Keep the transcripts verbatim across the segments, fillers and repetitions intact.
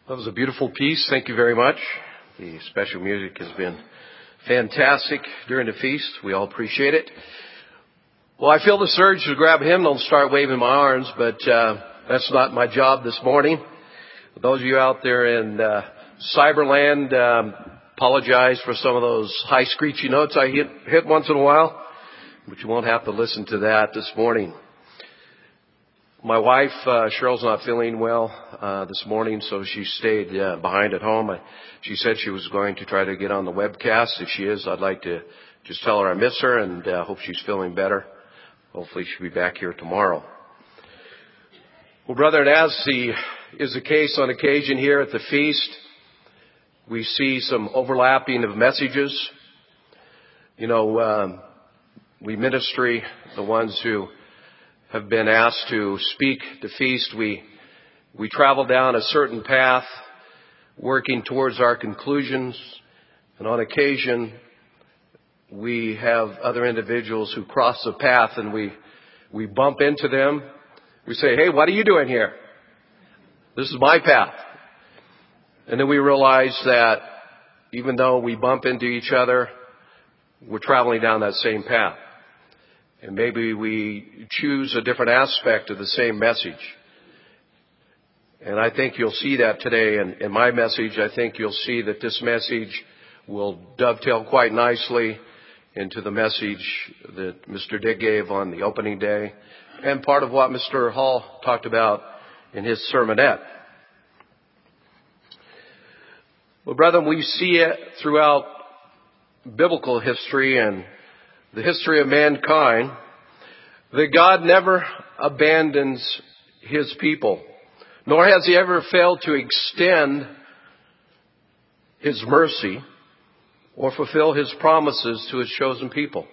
That was a beautiful piece. Thank you very much. The special music has been fantastic during the feast. We all appreciate it. Well, I feel the surge to grab a hymnal and start waving my arms, but uh, that's not my job this morning. For those of you out there in uh, Cyberland, um, apologize for some of those high screechy notes I hit, hit once in a while, but you won't have to listen to that this morning. My wife, uh, Cheryl's not feeling well, uh, this morning, so she stayed, uh, behind at home. I, she said she was going to try to get on the webcast. If she is, I'd like to just tell her I miss her and, uh, hope she's feeling better. Hopefully she'll be back here tomorrow. Well, brethren, as the, is the case on occasion here at the feast, we see some overlapping of messages. You know, um, we ministry, the ones who have been asked to speak the feast. We, we travel down a certain path, working towards our conclusions. And on occasion, we have other individuals who cross the path and we, we bump into them. We say, hey, what are you doing here? This is my path. And then we realize that even though we bump into each other, we're traveling down that same path. And maybe we choose a different aspect of the same message. And I think you'll see that today in, in my message. I think you'll see that this message will dovetail quite nicely into the message that Mister Dick gave on the opening day and part of what Mister Hall talked about in his sermonette. Well, brethren, we see it throughout biblical history and the history of mankind, that God never abandons His people, nor has He ever failed to extend His mercy or fulfill His promises to His chosen people.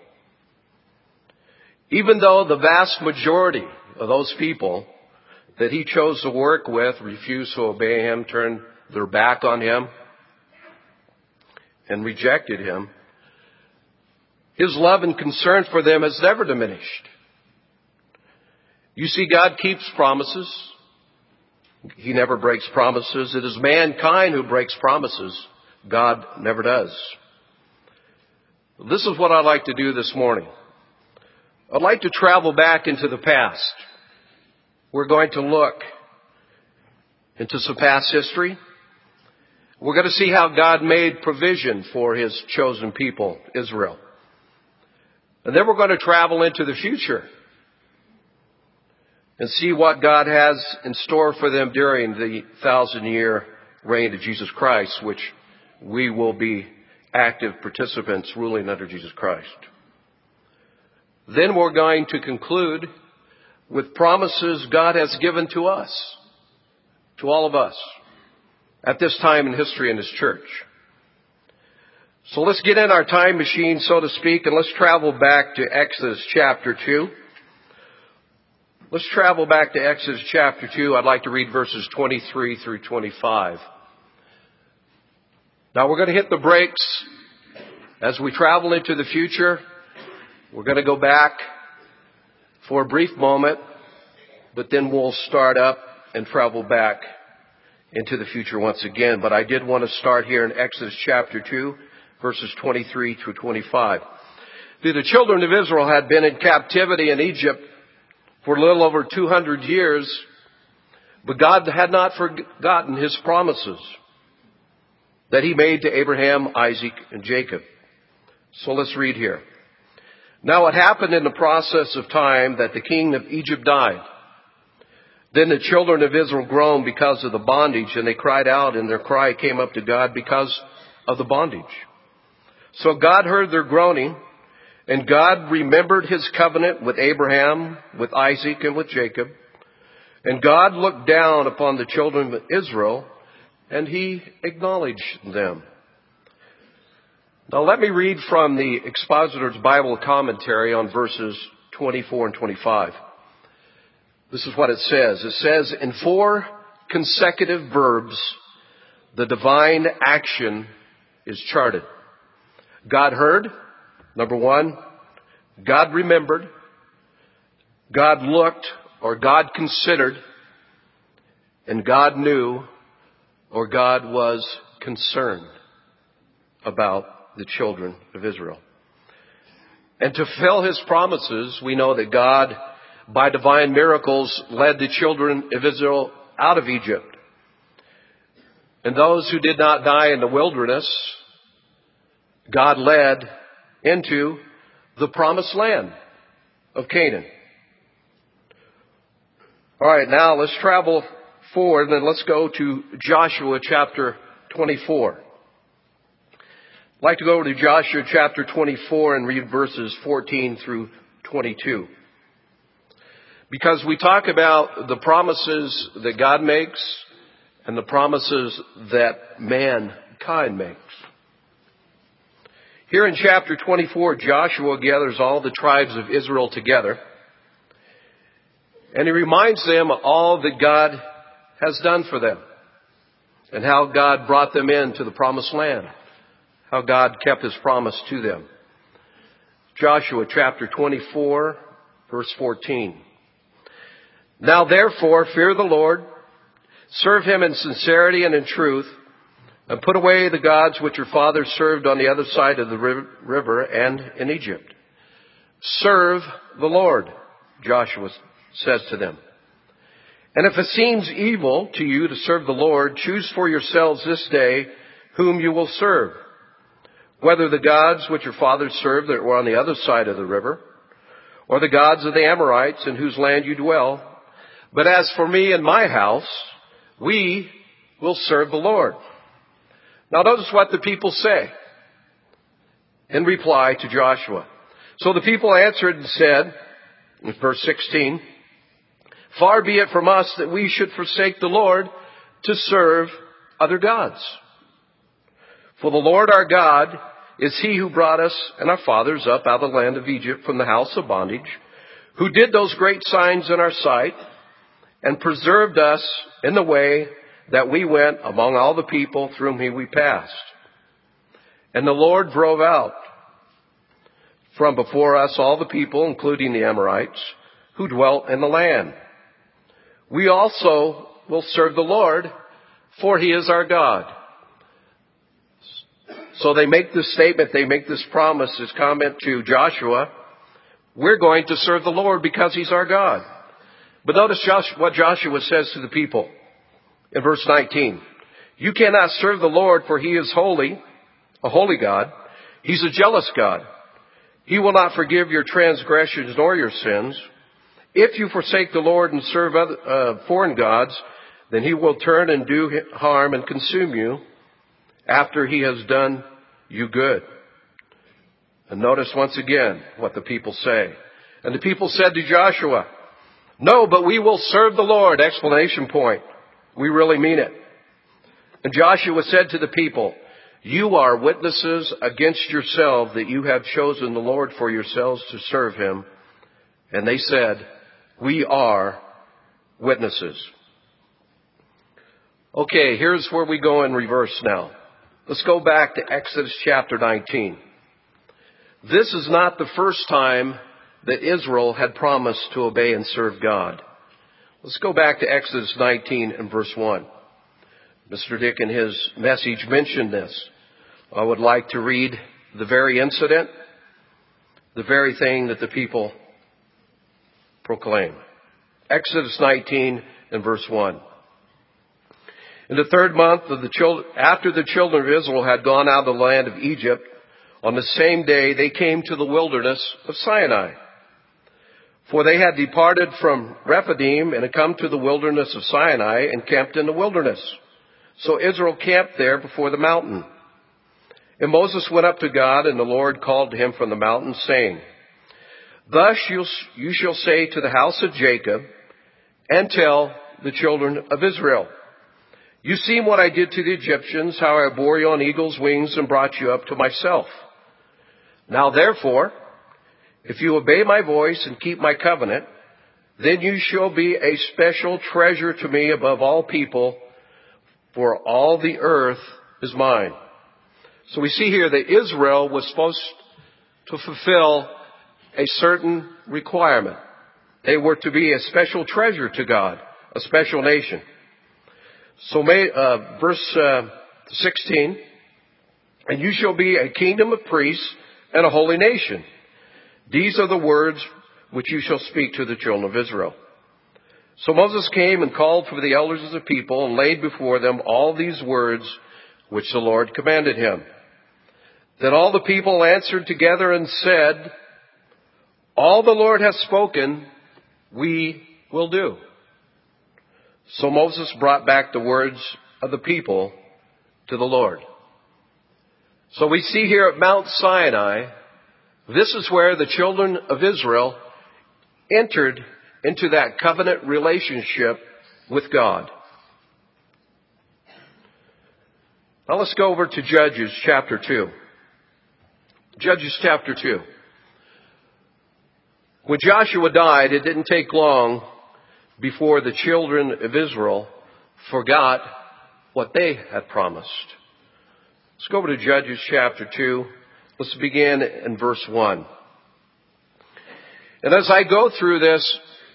Even though the vast majority of those people that He chose to work with refused to obey Him, turned their back on Him, and rejected Him, His love and concern for them has never diminished. You see, God keeps promises. He never breaks promises. It is mankind who breaks promises. God never does. This is what I'd like to do this morning. I'd like to travel back into the past. We're going to look into some past history. We're going to see how God made provision for His chosen people, Israel. And then we're going to travel into the future and see what God has in store for them during the thousand year reign of Jesus Christ, which we will be active participants ruling under Jesus Christ. Then we're going to conclude with promises God has given to us, to all of us, at this time in history in His church. So let's get in our time machine, so to speak, and let's travel back to Exodus chapter two. Let's travel back to Exodus chapter two. I'd like to read verses twenty-three through twenty-five. Now we're going to hit the brakes as we travel into the future. We're going to go back for a brief moment, but then we'll start up and travel back into the future once again. But I did want to start here in Exodus chapter two. Verses twenty-three through twenty-five. The children of Israel had been in captivity in Egypt for a little over two hundred years, but God had not forgotten His promises that He made to Abraham, Isaac, and Jacob. So let's read here. Now it happened in the process of time that the king of Egypt died. Then the children of Israel groaned because of the bondage, and they cried out, and their cry came up to God because of the bondage. So God heard their groaning, and God remembered His covenant with Abraham, with Isaac, and with Jacob. And God looked down upon the children of Israel, and He acknowledged them. Now let me read from the Expositor's Bible Commentary on verses twenty-four and twenty-five. This is what it says. It says, in four consecutive verbs, the divine action is charted. God heard, number one. God remembered. God looked, or God considered. And God knew, or God was concerned about the children of Israel. And to fulfill his promises, we know that God, by divine miracles, led the children of Israel out of Egypt. And those who did not die in the wilderness, God led into the promised land of Canaan. All right, now let's travel forward and let's go to Joshua chapter twenty-four. I'd like to go to Joshua chapter twenty-four and read verses fourteen through twenty-two. Because we talk about the promises that God makes and the promises that mankind makes. Here in chapter twenty-four, Joshua gathers all the tribes of Israel together, and he reminds them of all that God has done for them and how God brought them into the promised land, how God kept his promise to them. Joshua chapter twenty-four, verse fourteen. Now therefore, fear the Lord, serve him in sincerity and in truth, and put away the gods which your fathers served on the other side of the river and in Egypt. Serve the Lord, Joshua says to them. And if it seems evil to you to serve the Lord, choose for yourselves this day whom you will serve, whether the gods which your fathers served that were on the other side of the river, or the gods of the Amorites in whose land you dwell. But as for me and my house, we will serve the Lord. Now notice what the people say in reply to Joshua. So the people answered and said, in verse sixteen, far be it from us that we should forsake the Lord to serve other gods. For the Lord our God is he who brought us and our fathers up out of the land of Egypt from the house of bondage, who did those great signs in our sight and preserved us in the way that we went among all the people through whom we passed. And the Lord drove out from before us all the people, including the Amorites, who dwelt in the land. We also will serve the Lord, for he is our God. So they make this statement, they make this promise, this comment to Joshua. We're going to serve the Lord because he's our God. But notice Joshua, what Joshua says to the people in verse nineteen. You cannot serve the Lord, for he is holy, a holy God. He's a jealous God. He will not forgive your transgressions nor your sins. If you forsake the Lord and serve other, uh, foreign gods, then he will turn and do harm and consume you after he has done you good. And notice once again what the people say. And the people said to Joshua, no, but we will serve the Lord! Exclamation point. We really mean it. And Joshua said to the people, you are witnesses against yourselves that you have chosen the Lord for yourselves to serve him. And they said, we are witnesses. Okay, here's where we go in reverse now. Let's go back to Exodus chapter nineteen. This is not the first time that Israel had promised to obey and serve God. Let's go back to Exodus nineteen and verse one. Mister Dick in his message mentioned this. I would like to read the very incident, the very thing that the people proclaim. Exodus nineteen and verse one. In the third month of the children, after the children of Israel had gone out of the land of Egypt, on the same day they came to the wilderness of Sinai. For they had departed from Rephidim and had come to the wilderness of Sinai and camped in the wilderness. So Israel camped there before the mountain. And Moses went up to God, and the Lord called to him from the mountain, saying, thus you shall say to the house of Jacob, and tell the children of Israel, you seen what I did to the Egyptians, how I bore you on eagle's wings and brought you up to myself. Now therefore, if you obey my voice and keep my covenant, then you shall be a special treasure to me above all people, for all the earth is mine. So we see here that Israel was supposed to fulfill a certain requirement. They were to be a special treasure to God, a special nation. So may, uh, verse uh, sixteen, and you shall be a kingdom of priests and a holy nation. These are the words which you shall speak to the children of Israel. So Moses came and called for the elders of the people and laid before them all these words which the Lord commanded him. Then all the people answered together and said, all the Lord has spoken, we will do. So Moses brought back the words of the people to the Lord. So we see here at Mount Sinai, this is where the children of Israel entered into that covenant relationship with God. Now let's go over to Judges chapter two. Judges chapter two. When Joshua died, it didn't take long before the children of Israel forgot what they had promised. Let's go over to Judges chapter two. Let's begin in verse one. And as I go through this,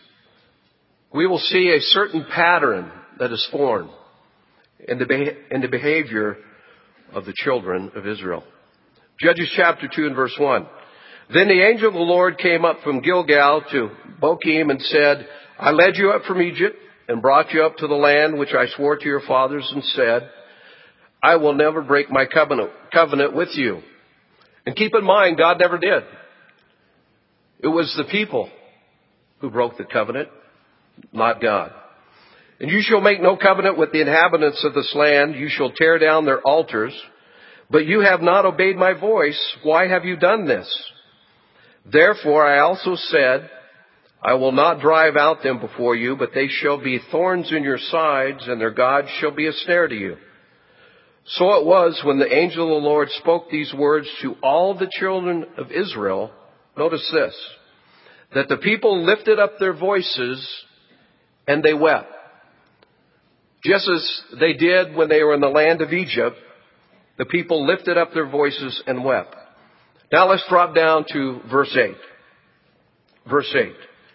we will see a certain pattern that is formed in the, in the behavior of the children of Israel. Judges chapter two and verse one. Then the angel of the Lord came up from Gilgal to Bochim and said, I led you up from Egypt and brought you up to the land which I swore to your fathers and said, I will never break my covenant, covenant with you. And keep in mind, God never did. It was the people who broke the covenant, not God. And you shall make no covenant with the inhabitants of this land. You shall tear down their altars. But you have not obeyed my voice. Why have you done this? Therefore I also said, I will not drive out them before you, but they shall be thorns in your sides, and their gods shall be a snare to you. So it was when the angel of the Lord spoke these words to all the children of Israel. Notice this, that the people lifted up their voices and they wept. Just as they did when they were in the land of Egypt, the people lifted up their voices and wept. Now let's drop down to verse eight. Verse eight.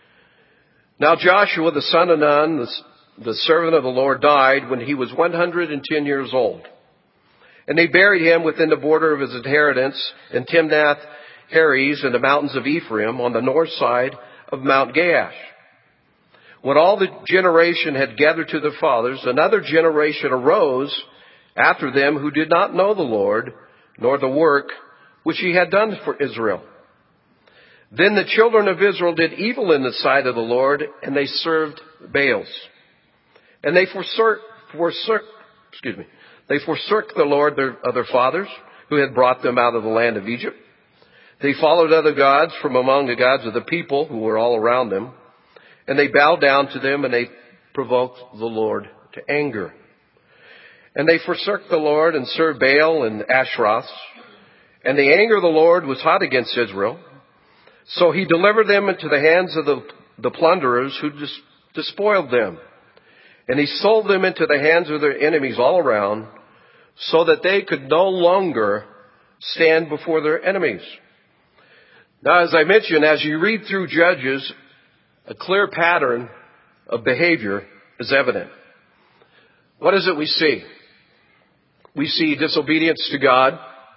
Now Joshua, the son of Nun, the, the servant of the Lord, died when he was one hundred ten years old. And they buried him within the border of his inheritance in Timnath-Heres in the mountains of Ephraim on the north side of Mount Gaash. When all the generation had gathered to their fathers, another generation arose after them who did not know the Lord, nor the work which he had done for Israel. Then the children of Israel did evil in the sight of the Lord, and they served Baals. And they forsook, forsook excuse me, they forsook the Lord their, of their fathers, who had brought them out of the land of Egypt. They followed other gods from among the gods of the people who were all around them, and they bowed down to them, and they provoked the Lord to anger. And they forsook the Lord and served Baal and Ashtaroth. And the anger of the Lord was hot against Israel. So he delivered them into the hands of the, the plunderers who dis, despoiled them. And he sold them into the hands of their enemies all around, so that they could no longer stand before their enemies. Now, as I mentioned, as you read through Judges, a clear pattern of behavior is evident. What is it we see? We see disobedience to God.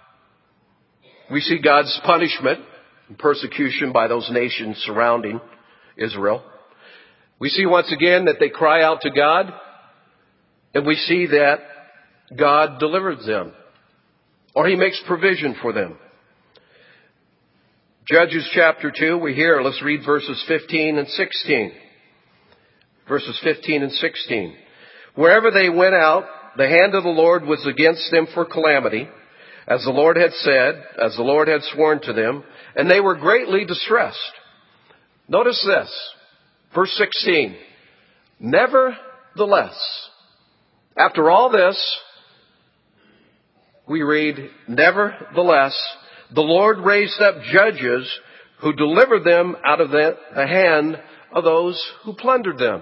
We see God's punishment and persecution by those nations surrounding Israel. We see once again that they cry out to God, and we see that God delivers them, or he makes provision for them. Judges chapter two, we hear, let's read verses fifteen and sixteen. Verses fifteen and sixteen. Wherever they went out, the hand of the Lord was against them for calamity, as the Lord had said, as the Lord had sworn to them, and they were greatly distressed. Notice this, verse sixteen. Nevertheless, after all this, we read, nevertheless, the Lord raised up judges who delivered them out of the, the hand of those who plundered them.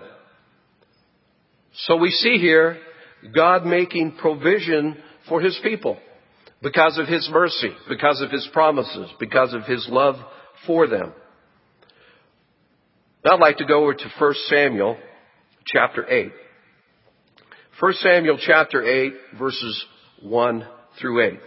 So we see here God making provision for his people because of his mercy, because of his promises, because of his love for them. Now I'd like to go over to First Samuel chapter eight. First Samuel chapter eight, verses one through eight.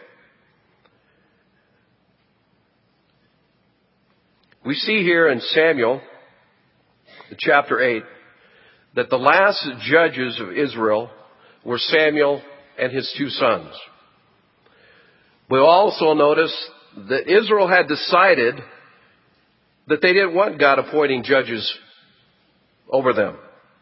We see here in Samuel chapter eight that the last judges of Israel were Samuel and his two sons. We'll also notice that Israel had decided that they didn't want God appointing judges over them.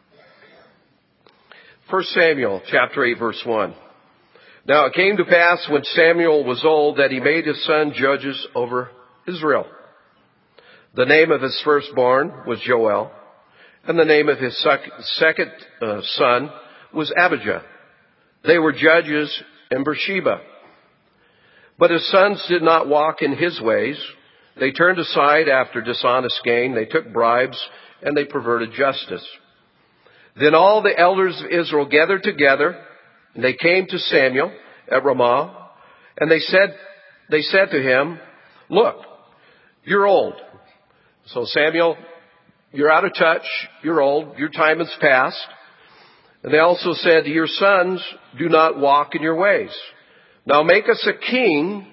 First Samuel chapter eight, verse one. Now it came to pass when Samuel was old that he made his son judges over Israel. The name of his firstborn was Joel, and the name of his second uh, son was Abijah. They were judges in Beersheba. But his sons did not walk in his ways. They turned aside after dishonest gain. They took bribes, and they perverted justice. Then all the elders of Israel gathered together, and they came to Samuel at Ramah, and they said, they said to him, "Look, you're old." So Samuel, you're out of touch, you're old, your time has passed. And they also said, your sons do not walk in your ways. Now make us a king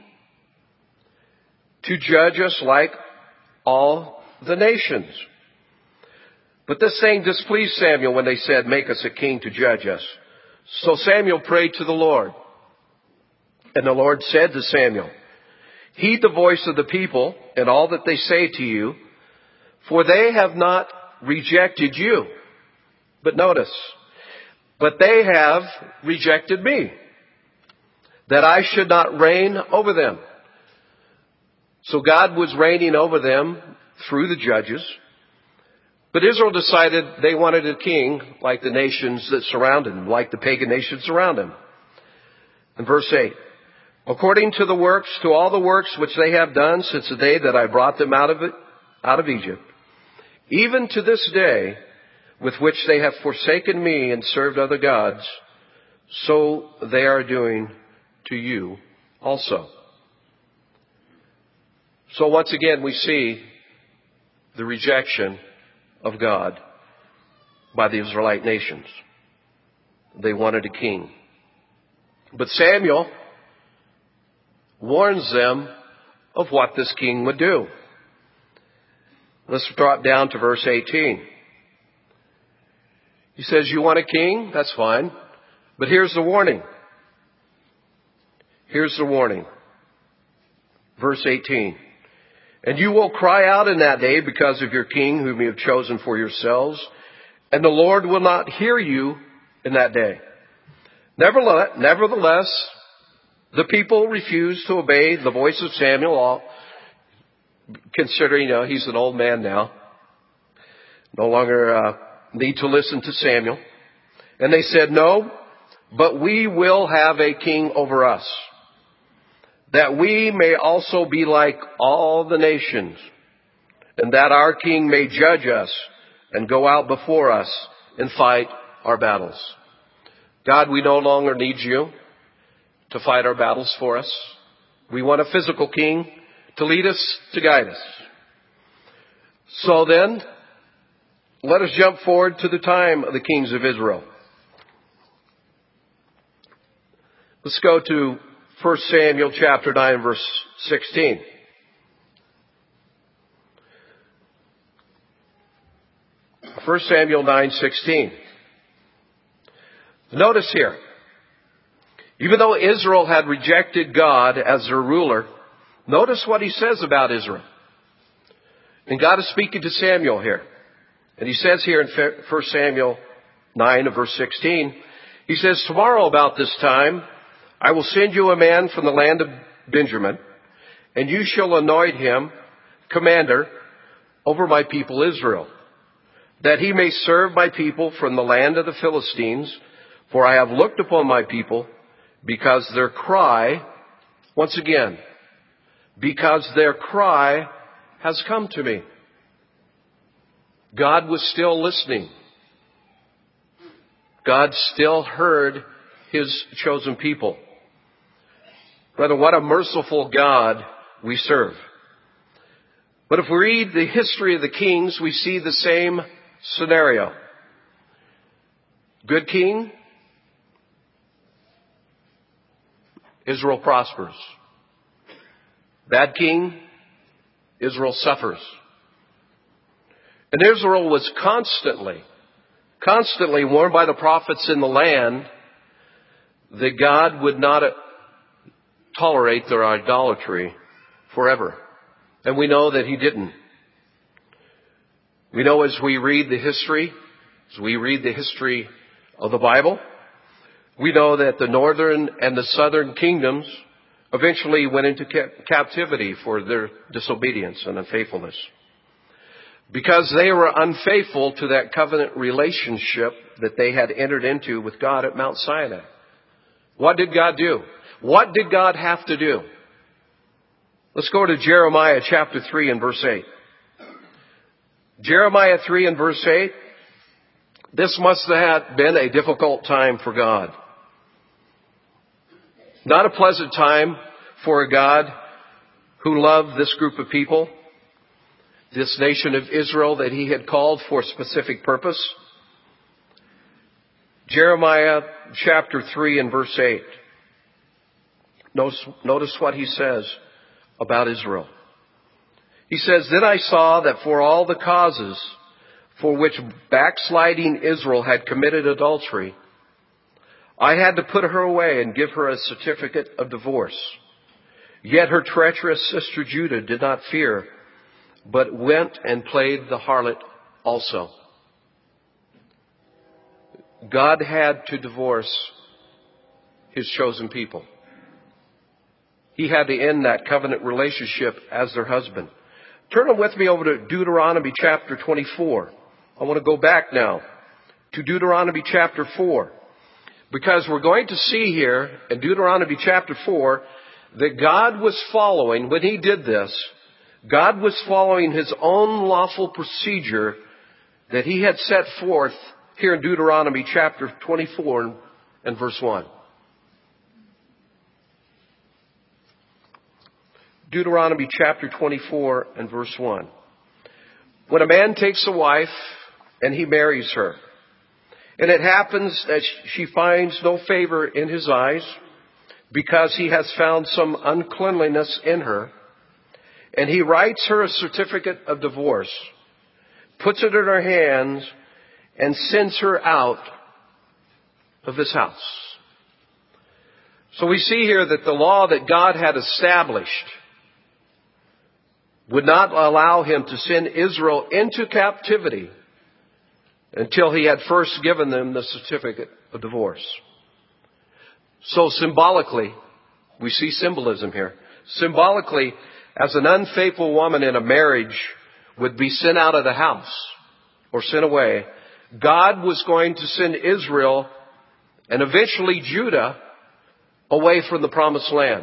to judge us like all the nations. But this saying displeased Samuel when they said, make us a king to judge us. So Samuel prayed to the Lord. And the Lord said to Samuel, heed the voice of the people and all that they say to you, for they have not rejected you. But notice, but they have rejected me, that I should not reign over them. So God was reigning over them through the judges. But Israel decided they wanted a king like the nations that surrounded him, like the pagan nations around him. In verse eight, according to the works, to all the works which they have done since the day that I brought them out of it, out of Egypt, even to this day, with which they have forsaken me and served other gods, so they are doing to you also. So once again, we see the rejection of God by the Israelite nations. They wanted a king. But Samuel warns them of what this king would do. Let's drop down to verse eighteen. He says, you want a king? That's fine. But here's the warning. Here's the warning. Verse eighteen. And you will cry out in that day because of your king whom you have chosen for yourselves, and the Lord will not hear you in that day. Nevertheless, nevertheless the people refused to obey the voice of Samuel, all, considering, you know, he's an old man now. No longer uh, need to listen to Samuel. And they said, no, but we will have a king over us, that we may also be like all the nations, and that our king may judge us and go out before us and fight our battles. God, we no longer need you to fight our battles for us. We want a physical king to lead us, to guide us. So then, let us jump forward to the time of the kings of Israel. Let's go to First Samuel chapter nine, verse sixteen. First Samuel nine sixteen. Notice here, even though Israel had rejected God as their ruler, notice what he says about Israel. And God is speaking to Samuel here. And he says here in First Samuel nine, verse sixteen, he says, tomorrow about this time, I will send you a man from the land of Benjamin, and you shall anoint him commander over my people Israel, that he may serve my people from the land of the Philistines, for I have looked upon my people, because their cry, once again, because their cry has come to me. God was still listening. God still heard his chosen people. Brother, what a merciful God we serve. But if we read the history of the kings, we see the same scenario. Good king, Israel prospers. Bad king, Israel suffers. And Israel was constantly, constantly warned by the prophets in the land that God would not tolerate their idolatry forever. And we know that He didn't. We know as we read the history, as we read the history of the Bible, we know that the northern and the southern kingdoms eventually went into ca- captivity for their disobedience and unfaithfulness. Because they were unfaithful to that covenant relationship that they had entered into with God at Mount Sinai. What did God do? What did God have to do? Let's go to Jeremiah chapter three and verse eight. Jeremiah three and verse eight. This must have been a difficult time for God. Not a pleasant time for a God who loved this group of people, this nation of Israel that He had called for a specific purpose. Jeremiah chapter three and verse eight. Notice, notice what he says about Israel. He says, "Then I saw that for all the causes for which backsliding Israel had committed adultery, I had to put her away and give her a certificate of divorce. Yet her treacherous sister Judah did not fear, but went and played the harlot also." God had to divorce His chosen people. He had to end that covenant relationship as their husband. Turn with me over to Deuteronomy chapter twenty-four. I want to go back now to Deuteronomy chapter four. Because we're going to see here in Deuteronomy chapter four that God was following, when He did this, God was following His own lawful procedure that He had set forth here in Deuteronomy chapter twenty-four and verse one. Deuteronomy chapter twenty-four and verse one. When a man takes a wife and he marries her, and it happens that she finds no favor in his eyes because he has found some uncleanliness in her, and he writes her a certificate of divorce, puts it in her hands, and sends her out of his house. So we see here that the law that God had established would not allow Him to send Israel into captivity until He had first given them the certificate of divorce. So symbolically, we see symbolism here. Symbolically, as an unfaithful woman in a marriage would be sent out of the house or sent away, God was going to send Israel and eventually Judah away from the promised land.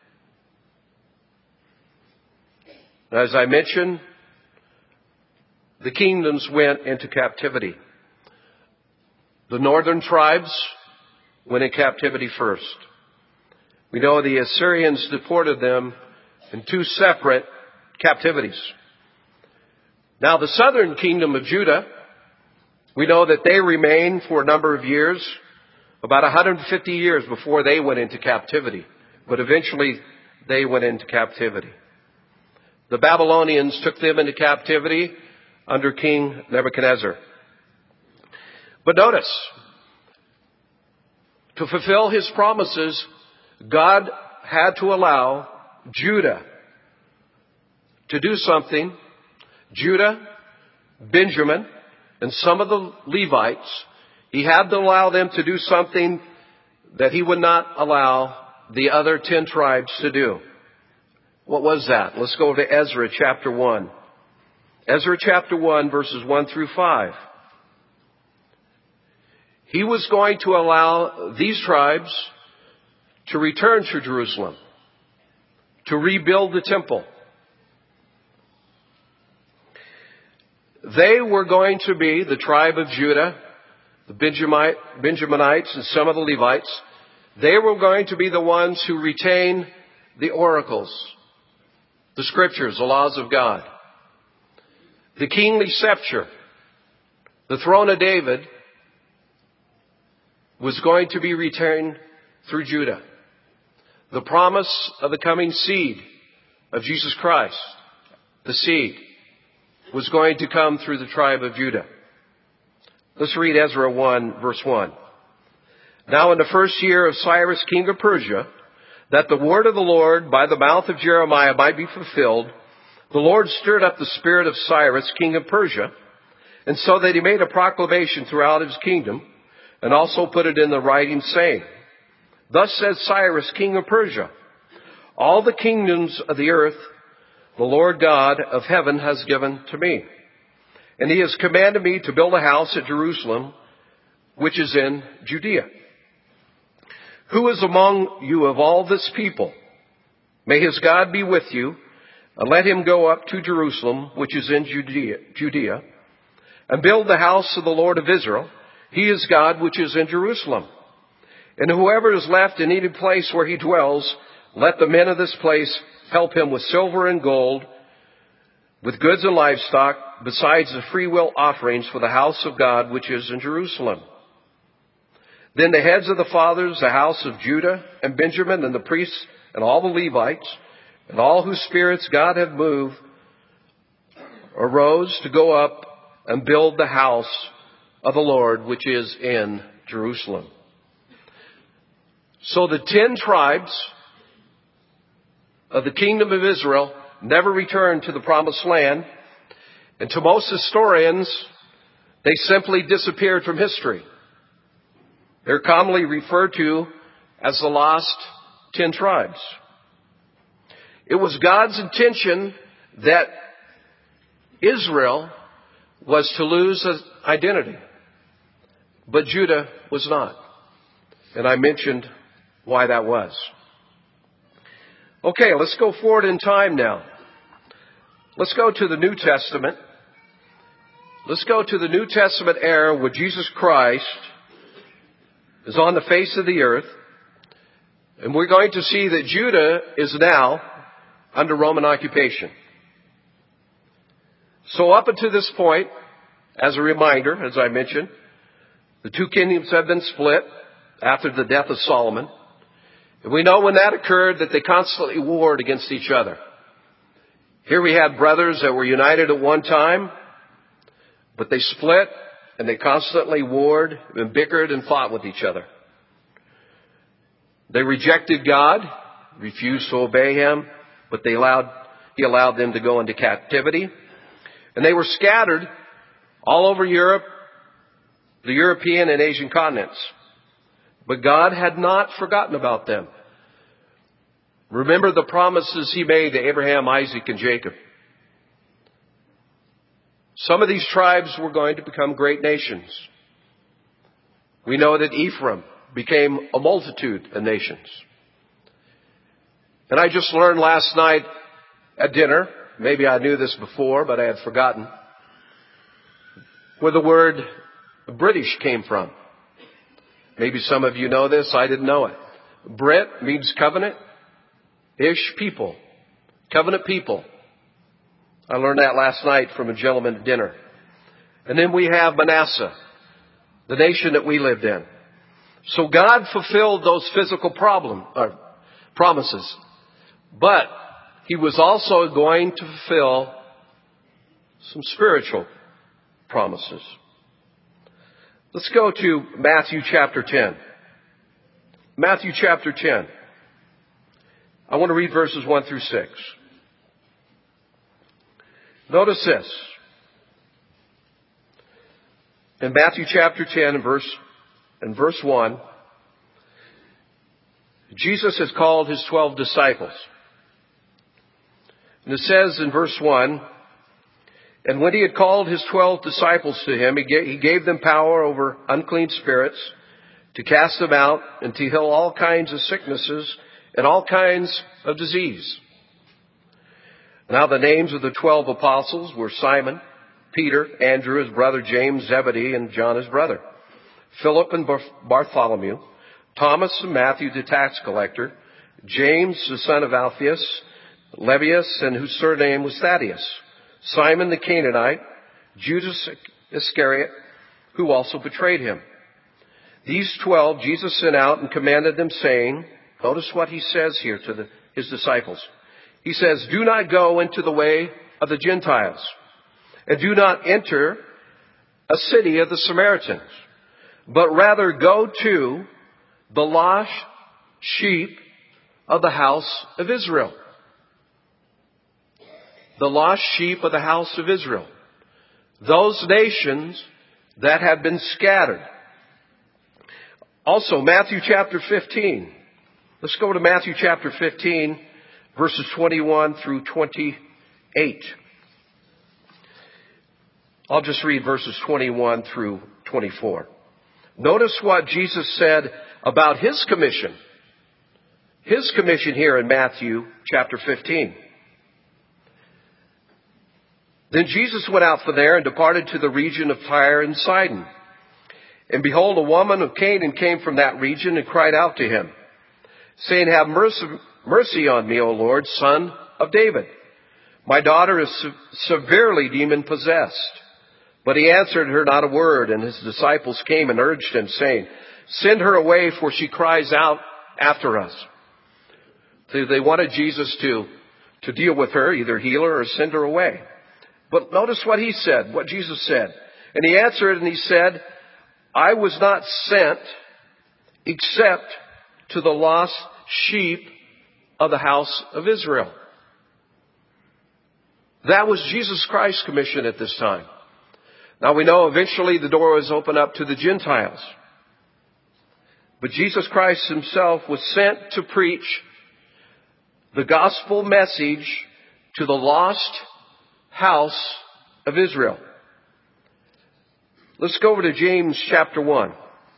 As I mentioned, the kingdoms went into captivity. The northern tribes went in captivity first. We know the Assyrians deported them in two separate captivities. Now the southern kingdom of Judah, we know that they remained for a number of years, about one hundred fifty years before they went into captivity. But eventually they went into captivity. The Babylonians took them into captivity under King Nebuchadnezzar. But notice, to fulfill His promises, God had to allow Judah to do something. Judah, Benjamin, and some of the Levites, He had to allow them to do something that He would not allow the other ten tribes to do. What was that? Let's go to Ezra chapter one. Ezra chapter one, verses one through five. He was going to allow these tribes to return to Jerusalem, to rebuild the temple. They were going to be the tribe of Judah, the Benjamite, Benjaminites, and some of the Levites. They were going to be the ones who retain the oracles, the scriptures, the laws of God. The kingly scepter, the throne of David, was going to be retained through Judah. the promise of the coming seed of Jesus Christ, the seed, was going to come through the tribe of Judah. Let's read Ezra one, verse one. Now in the first year of Cyrus, king of Persia, that the word of the Lord by the mouth of Jeremiah might be fulfilled, the Lord stirred up the spirit of Cyrus, king of Persia, and so that he made a proclamation throughout his kingdom, and also put it in the writing, saying, Thus says Cyrus, king of Persia, all the kingdoms of the earth the Lord God of heaven has given to me. And he has commanded me to build a house at Jerusalem, which is in Judea. Who is among you of all this people? May his God be with you, and let him go up to Jerusalem, which is in Judea, Judea, and build the house of the Lord of Israel. He is God, which is in Jerusalem. And whoever is left in any place where he dwells, let the men of this place help him with silver and gold, with goods and livestock, besides the freewill offerings for the house of God, which is in Jerusalem. Then the heads of the fathers, the house of Judah and Benjamin, and the priests, and all the Levites, and all whose spirits God had moved, arose to go up and build the house of the Lord, which is in Jerusalem. So the ten tribes of the kingdom of Israel never returned to the promised land. And to most historians, they simply disappeared from history. They're commonly referred to as the lost ten tribes. It was God's intention that Israel was to lose its identity, but Judah was not. And I mentioned why that was. Okay, let's go forward in time now. Let's go to the New Testament. Let's go to the New Testament era where Jesus Christ is on the face of the earth. And we're going to see that Judah is now under Roman occupation. So up until this point, as a reminder, as I mentioned, the two kingdoms have been split after the death of Solomon. And we know when that occurred that they constantly warred against each other. Here we had brothers that were united at one time, but they split and they constantly warred and bickered and fought with each other. They rejected God, refused to obey Him, but they allowed, He allowed them to go into captivity. And they were scattered all over Europe, the European and Asian continents. But God had not forgotten about them. Remember the promises He made to Abraham, Isaac, and Jacob. Some of these tribes were going to become great nations. We know that Ephraim became a multitude of nations. And I just learned last night at dinner, maybe I knew this before, but I had forgotten, where the word British came from. Maybe some of you know this, I didn't know it. Brit means covenant, ish people, covenant people. I learned that last night from a gentleman at dinner. And then we have Manasseh, the nation that we lived in. So God fulfilled those physical problem, or promises. But He was also going to fulfill some spiritual promises. Let's go to Matthew chapter ten. Matthew chapter ten. I want to read verses one through six. Notice this. In Matthew chapter ten and verse, and verse one, Jesus has called His twelve disciples. And it says in verse one, and when He had called His twelve disciples to Him, He gave them power over unclean spirits to cast them out and to heal all kinds of sicknesses and all kinds of disease. Now the names of the twelve apostles were Simon, Peter, Andrew, his brother James, Zebedee, and John, his brother, Philip and Bartholomew, Thomas and Matthew, the tax collector, James, the son of Alphaeus, Lebbaeus, and whose surname was Thaddeus, Simon the Canaanite, Judas Iscariot, who also betrayed Him. These twelve Jesus sent out and commanded them, saying, Notice what he says here to the, his disciples. He says, do not go into the way of the Gentiles, and do not enter a city of the Samaritans, but rather go to the lost sheep of the house of Israel. The lost sheep of the house of Israel. Those nations that have been scattered. Also, Matthew chapter fifteen. Let's go to Matthew chapter fifteen, verses twenty-one through twenty-eight. I'll just read verses twenty-one through twenty-four. Notice what Jesus said about His commission. His commission here in Matthew chapter fifteen. Then Jesus went out from there and departed to the region of Tyre and Sidon. And behold, a woman of Canaan came from that region and cried out to him, saying, have mercy, mercy on me, O Lord, son of David. My daughter is se- severely demon-possessed. But he answered her not a word, and his disciples came and urged him, saying, send her away, for she cries out after us. So they wanted Jesus to, to deal with her, either heal her or send her away. But notice what he said, what Jesus said. And he answered and he said, I was not sent except to the lost sheep of the house of Israel. That was Jesus Christ's commission at this time. Now we know eventually the door was opened up to the Gentiles. But Jesus Christ himself was sent to preach the gospel message to the lost house of Israel. Let's go over to James chapter one.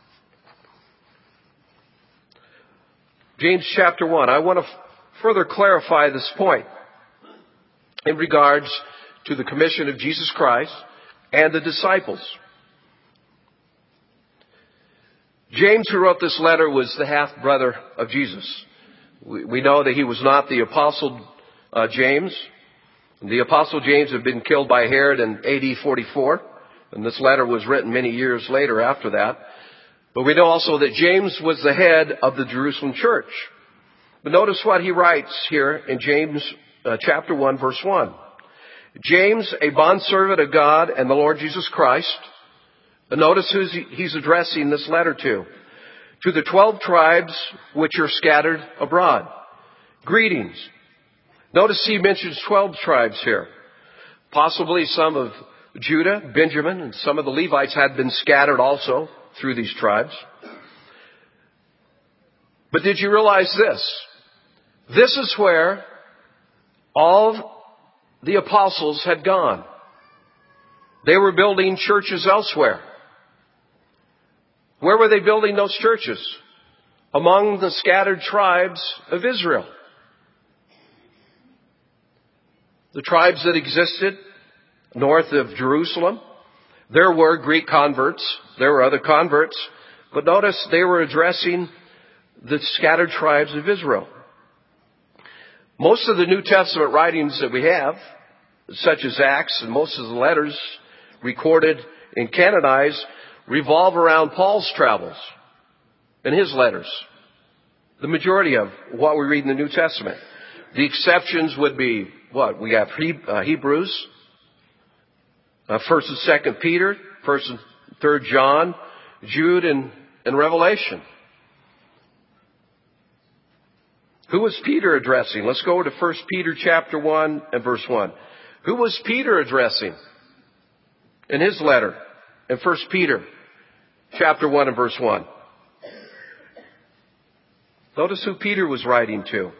James chapter one. I want to f- further clarify this point in regards to the commission of Jesus Christ and the disciples. James, who wrote this letter, was the half-brother of Jesus. We, we know that he was not the apostle uh, James. The apostle James had been killed by Herod in A D forty-four, and this letter was written many years later after that. But we know also that James was the head of the Jerusalem church. But notice what he writes here in James uh, chapter one, verse one. James, a bondservant of God and the Lord Jesus Christ. And notice who he's addressing this letter to. To the twelve tribes which are scattered abroad. Greetings. Notice he mentions twelve tribes here. Possibly some of Judah, Benjamin, and some of the Levites had been scattered also through these tribes. But did you realize this? This is where all the apostles had gone. They were building churches elsewhere. Where were they building those churches? Among the scattered tribes of Israel. The tribes that existed north of Jerusalem. There were Greek converts. There were other converts. But notice they were addressing the scattered tribes of Israel. Most of the New Testament writings that we have, such as Acts and most of the letters recorded and canonized, revolve around Paul's travels and his letters. The majority of what we read in the New Testament. The exceptions would be what? We have Hebrews, uh, First and Second Peter, First and Third John, Jude, and, and Revelation. Who was Peter addressing? Let's go over to First Peter chapter one and verse one. Who was Peter addressing in his letter in First Peter chapter one and verse one? Notice who Peter was writing to.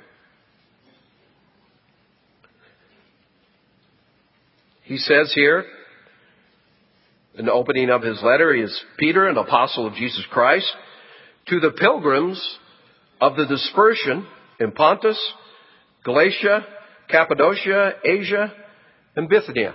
He says here, in the opening of his letter, he is Peter, an apostle of Jesus Christ, to the pilgrims of the dispersion in Pontus, Galatia, Cappadocia, Asia, and Bithynia.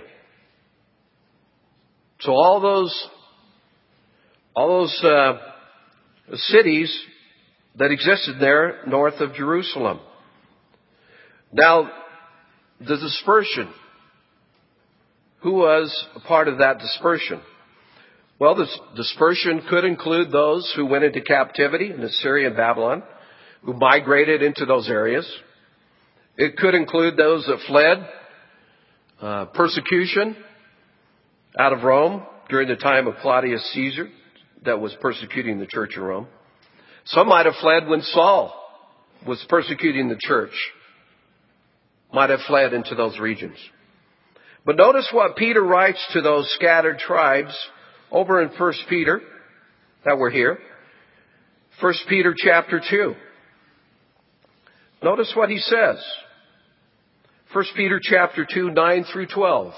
So all those, all those uh, cities that existed there north of Jerusalem. Now, the dispersion. Who was a part of that dispersion? Well, this dispersion could include those who went into captivity in Assyria and Babylon. who migrated into those areas. It could include those that fled uh, persecution out of Rome during the time of Claudius Caesar that was persecuting the church in Rome. Some might have fled when Saul was persecuting the church. Might have fled into those regions. But notice what Peter writes to those scattered tribes over in First Peter that were here. First Peter chapter two. Notice what he says. First Peter chapter two, nine through twelve.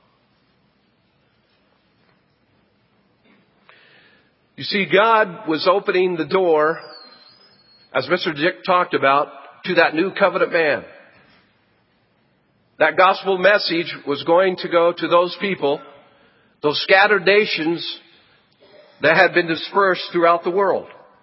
You see, God was opening the door, as Mister Dick talked about, to that new covenant man. That gospel message was going to go to those people, those scattered nations that had been dispersed throughout the world.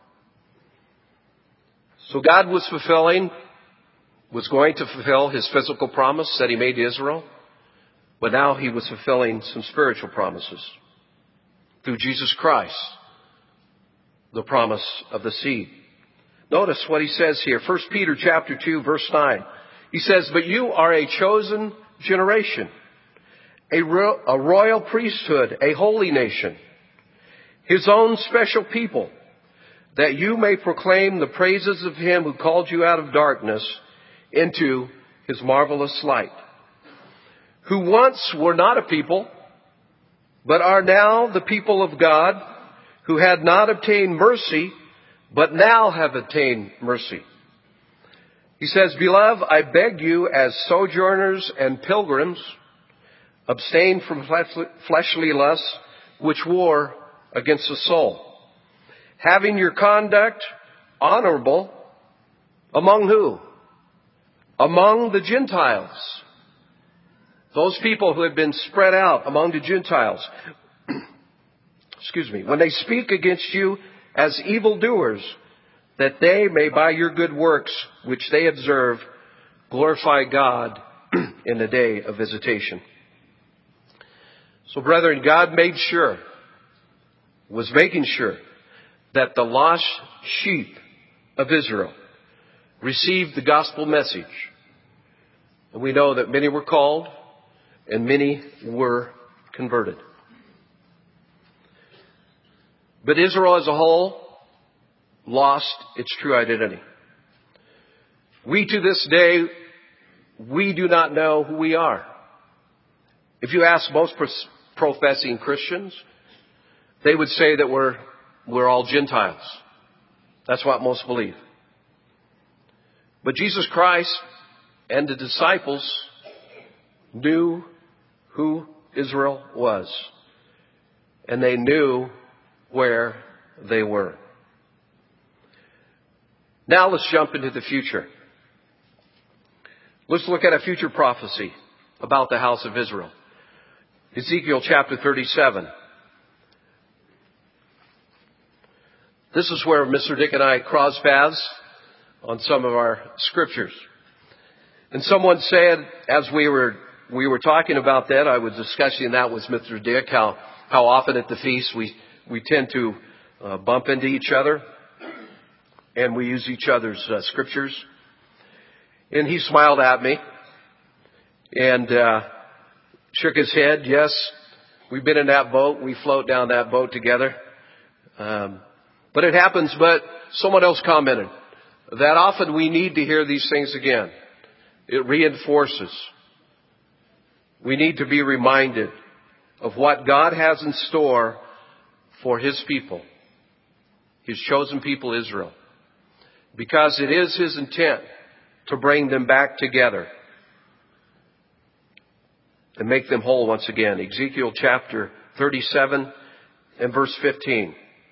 So God was fulfilling, was going to fulfill his physical promise that he made to Israel, but now he was fulfilling some spiritual promises through Jesus Christ, the promise of the seed. Notice what he says here, First Peter chapter two, verse nine. He says, "But you are a chosen generation, a, ro- a royal priesthood, a holy nation, his own special people, that you may proclaim the praises of him who called you out of darkness into his marvelous light, who once were not a people, but are now the people of God, who had not obtained mercy, but now have obtained mercy." He says, "Beloved, I beg you as sojourners and pilgrims, abstain from fleshly lusts which war against the soul, having your conduct honorable among who? Among the Gentiles." Those people who have been spread out among the Gentiles. Excuse me. "When they speak against you as evildoers, that they may by your good works, which they observe, glorify God in the day of visitation." So brethren, God made sure, was making sure, that the lost sheep of Israel received the gospel message. And we know that many were called and many were converted. But Israel as a whole lost its true identity. We to this day, we do not know who we are. If you ask most professing Christians, they would say that we're, we're all Gentiles. That's what most believe. But Jesus Christ and the disciples knew who Israel was. And they knew where they were. Now let's jump into the future. Let's look at a future prophecy about the house of Israel. Ezekiel chapter thirty-seven. This is where Mister Dick and I cross paths on some of our scriptures. And someone said, as we were we were talking about that, I was discussing that with Mister Dick, how, how often at the feast we, we tend to uh, bump into each other. And we use each other's uh, scriptures. And he smiled at me and uh, shook his head. Yes, we've been in that boat. We float down that boat together. Um, but it happens. But someone else commented that often we need to hear these things again. It reinforces. We need to be reminded of what God has in store for his people, his chosen people, Israel. Because it is his intent to bring them back together and make them whole once again. Ezekiel chapter thirty-seven and verse fifteen.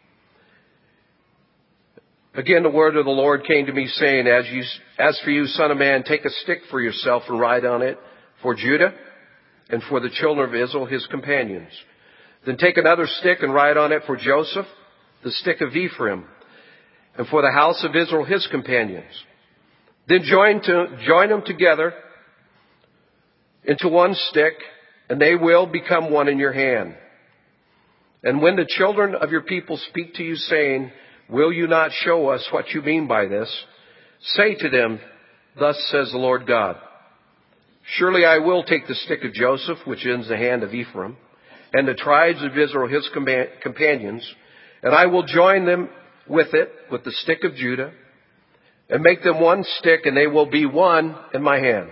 "Again, the word of the Lord came to me, saying, As you, as for you, son of man, take a stick for yourself and write on it for Judah and for the children of Israel, his companions. Then take another stick and write on it for Joseph, the stick of Ephraim, and for the house of Israel, his companions. Then join, to, join them together into one stick, and they will become one in your hand. And when the children of your people speak to you, saying, Will you not show us what you mean by this? Say to them, thus says the Lord God, surely I will take the stick of Joseph, which is in the hand of Ephraim, and the tribes of Israel, his companions, and I will join them with it, with the stick of Judah, and make them one stick, and they will be one in my hand.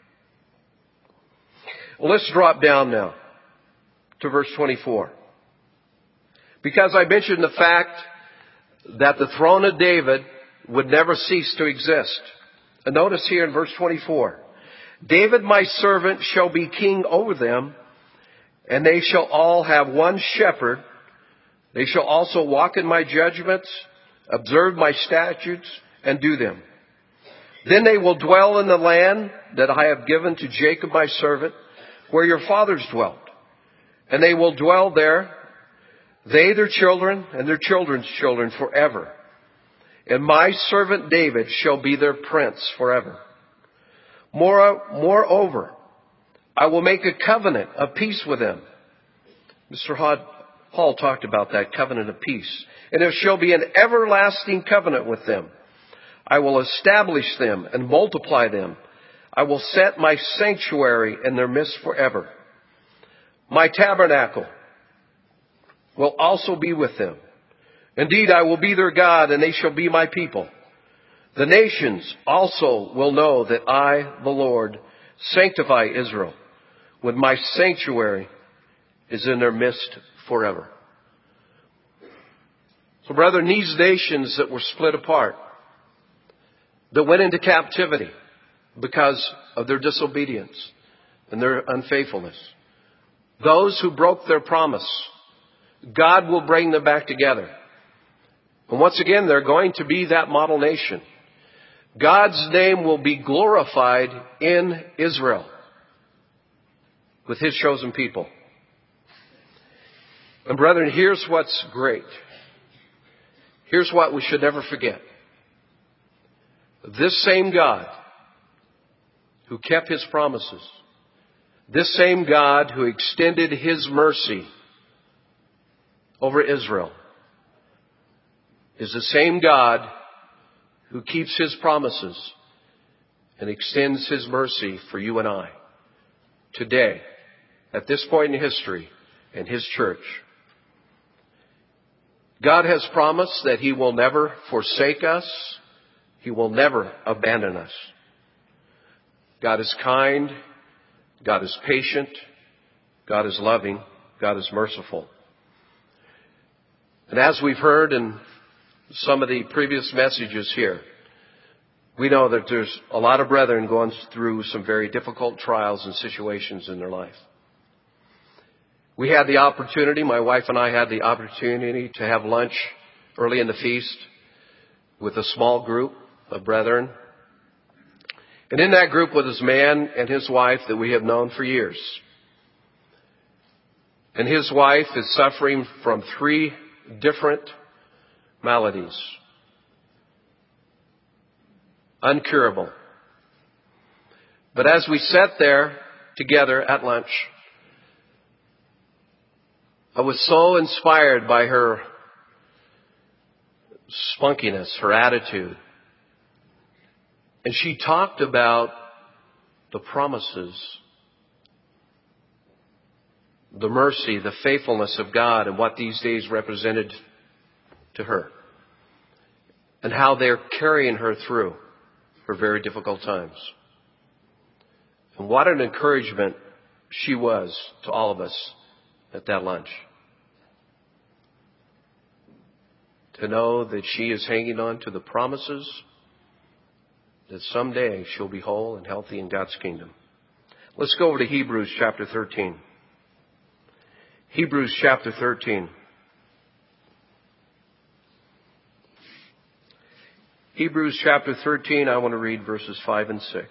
Well, let's drop down now to verse twenty-four. Because I mentioned the fact that the throne of David would never cease to exist. And notice here in verse twenty-four, David my servant shall be king over them, and they shall all have one shepherd. They shall also walk in my judgments, observe my statutes, and do them. Then they will dwell in the land that I have given to Jacob my servant, where your fathers dwelt. And they will dwell there, they, their children, and their children's children forever. And my servant David shall be their prince forever. Moreover, I will make a covenant of peace with them. Mister Hall talked about that covenant of peace. And there shall be an everlasting covenant with them. I will establish them and multiply them. I will set my sanctuary in their midst forever. My tabernacle will also be with them. Indeed, I will be their God, and they shall be my people. The nations also will know that I, the Lord, sanctify Israel, when my sanctuary is in their midst forever. So, brethren, these nations that were split apart, that went into captivity because of their disobedience and their unfaithfulness, those who broke their promise, God will bring them back together. And once again, they're going to be that model nation. God's name will be glorified in Israel with His chosen people. And brethren, here's what's great. Here's what we should never forget. This same God who kept His promises, this same God who extended His mercy over Israel, is the same God who keeps His promises and extends His mercy for you and I today, at this point in history, in His church. God has promised that He will never forsake us. He will never abandon us. God is kind. God is patient. God is loving. God is merciful. And as we've heard in some of the previous messages here, we know that there's a lot of brethren going through some very difficult trials and situations in their life. We had the opportunity, my wife and I had the opportunity to have lunch early in the feast with a small group of brethren. And in that group was this man and his wife that we have known for years. And his wife is suffering from three different maladies. Uncurable. But as we sat there together at lunch, I was so inspired by her spunkiness, her attitude. And she talked about the promises, the mercy, the faithfulness of God, and what these days represented to her, and how they're carrying her through her very difficult times. And what an encouragement she was to all of us at that lunch. To know that she is hanging on to the promises that someday she'll be whole and healthy in God's kingdom. Let's go over to Hebrews chapter thirteen. Hebrews chapter thirteen. Hebrews chapter thirteen, I want to read verses five and six.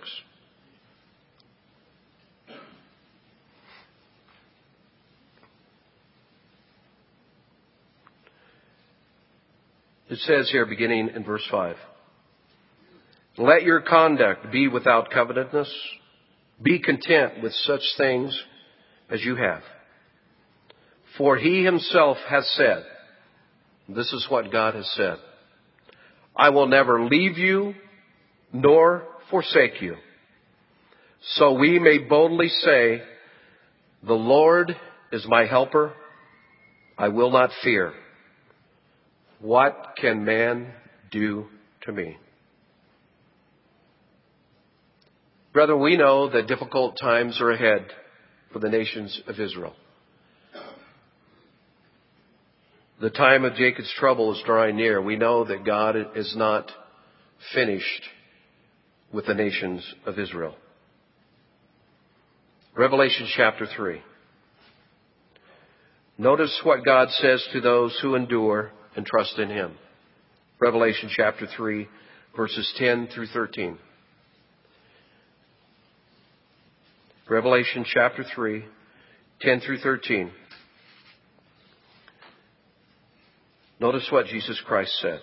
It says here, beginning in verse five, let your conduct be without covetousness. Be content with such things as you have. For He Himself has said, this is what God has said, I will never leave you nor forsake you. So we may boldly say, the Lord is my helper. I will not fear. What can man do to me? Brethren, we know that difficult times are ahead for the nations of Israel. The time of Jacob's trouble is drawing near. We know that God is not finished with the nations of Israel. Revelation chapter three. Notice what God says to those who endure and trust in Him. Revelation chapter three, verses ten through thirteen. Revelation chapter three, ten through thirteen. Notice what Jesus Christ said.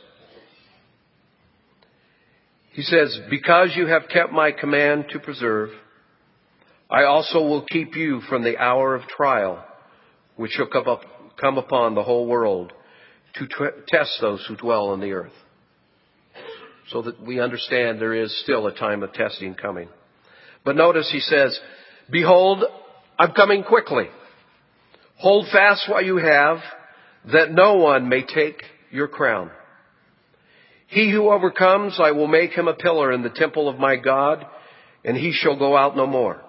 He says, because you have kept my command to preserve, I also will keep you from the hour of trial, which shall come, up, come upon the whole world to t- test those who dwell on the earth. So that we understand there is still a time of testing coming. But notice he says, behold, I'm coming quickly. Hold fast what you have, that no one may take your crown. He who overcomes, I will make him a pillar in the temple of my God, and he shall go out no more.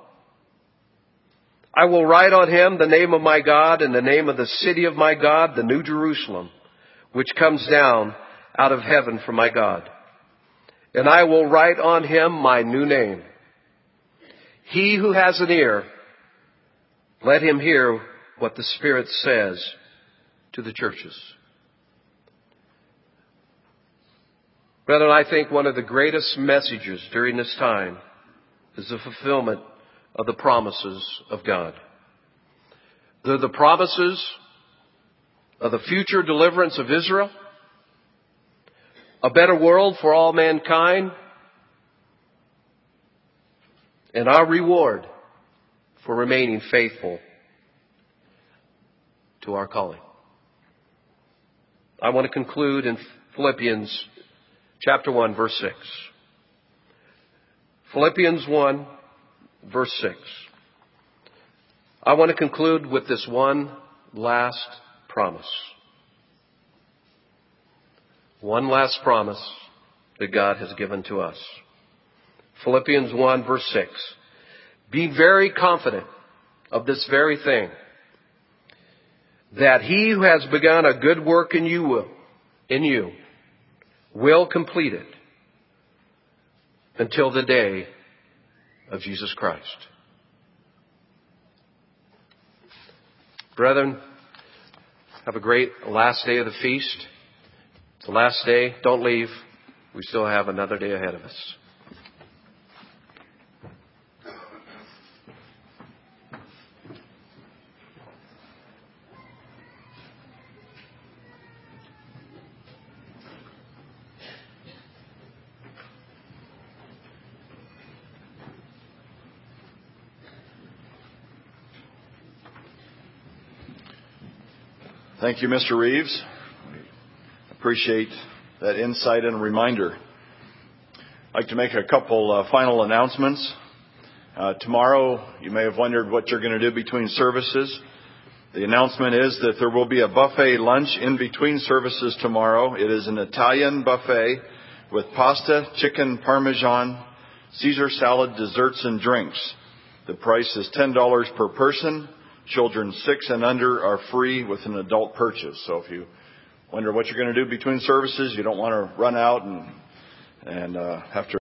I will write on him the name of my God and the name of the city of my God, the New Jerusalem, which comes down out of heaven from my God. And I will write on him my new name. He who has an ear, let him hear what the Spirit says to the churches. Brethren, I think one of the greatest messages during this time is the fulfillment of the promises of God. They're the promises of the future deliverance of Israel, a better world for all mankind, and our reward for remaining faithful to our calling. I want to conclude in Philippians chapter one, verse six. Philippians one, verse six. I want to conclude with this one last promise. One last promise that God has given to us. Philippians one, verse six. Be very confident of this very thing, that he who has begun a good work in you will, in you, will complete it until the day of Jesus Christ. Brethren, have a great last day of the feast. It's the last day. Don't leave. We still have another day ahead of us. Thank you, Mister Reeves. Appreciate that insight and reminder. I'd like to make a couple uh, final announcements. Uh, tomorrow, you may have wondered what you're going to do between services. The announcement is that there will be a buffet lunch in between services tomorrow. It is an Italian buffet with pasta, chicken, parmesan, Caesar salad, desserts, and drinks. The price is ten dollars per person. Children six and under are free with an adult purchase. So if you wonder what you're going to do between services, you don't want to run out and, and uh, have to